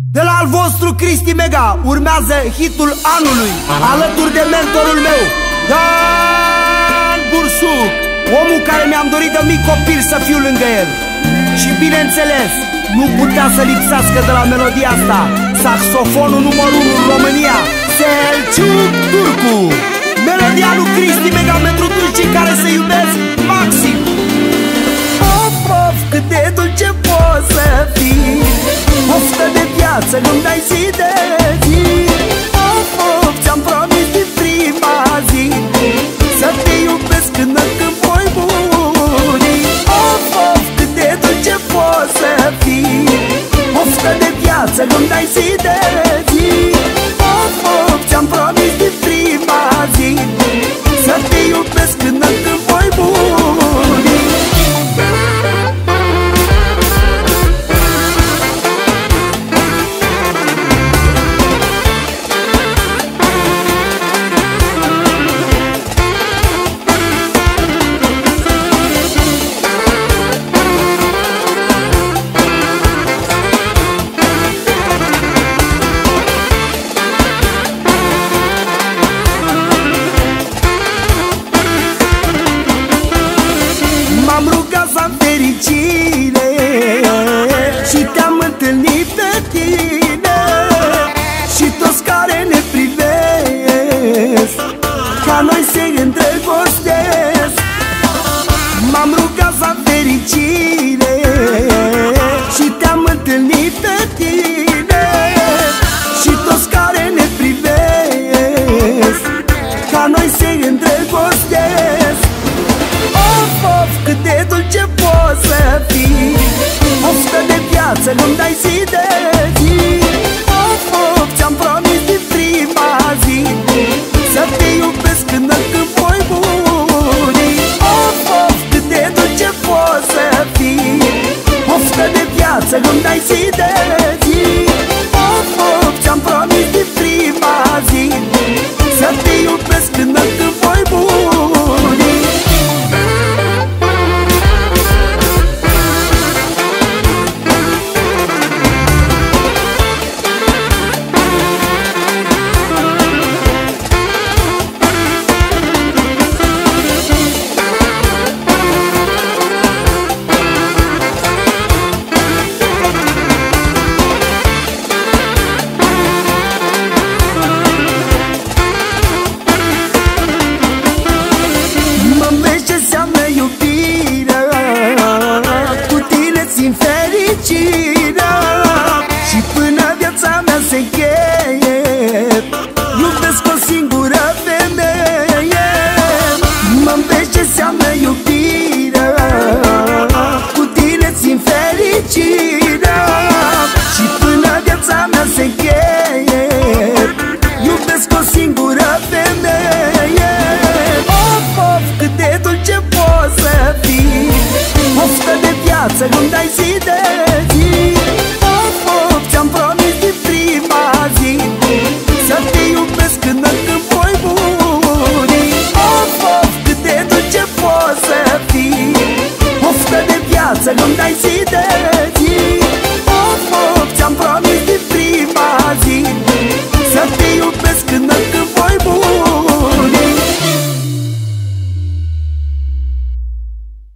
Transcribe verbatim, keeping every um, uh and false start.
De la al vostru Cristi Mega urmează hitul anului, alături de mentorul meu, Dan Bursuc, omul care mi-am dorit de mic copil să fiu lângă el. Și bineînțeles, nu putea să lipsească de la melodia asta saxofonul numărul unu în România, Selciuc Turcu. Melodia lui Cristi Mega pentru dulcii care se iubesc maxim. Of, of, cât de dulce poți să fii, oftă de viață nu-mi dai zi de zi. Of, of, ți-am promis din prima zi să te iubesc până când voi muri. Of, of, cât de dulce poți să fii, oftă de viață nu-mi dai zi de zi. Of, of, ți-am promis din prima zi să te iubesc până când voi muri. Și te-am întâlnit pe tine și toți care ne privesc ca noi se îndrăgostesc. M-am rugat să am fericire și te-am întâlnit pe tine și toți care ne privesc ca noi se îndrăgostesc. Of, of, cât de dulce poți să fii, oftă de viață nu-mi dai zi de zi. Of, of, ți-am promis din prima zi să te iubesc până când voi muri. Of, of, cât de dulce poți să fii, oftă de viață nu-mi dai zi de zi. Of, of, ți-am promis din prima zi să te iubesc până când voi muri. Și până viața mea se încheie iubesc o singură femeie. Mă-mi vezi ce înseamnă iubirea, cu tine țin fericirea. Și până viața mea se încheie iubesc o singură femeie. Of, of, cât de dulce poți să fii, oftă de viață nu-mi dai zi de zi. Of, of, ți-am promis din prima zi să te iubesc până când voi muri. Of, of, cât de dulce poți să fii, oftă de viață nu-mi dai zi de zi.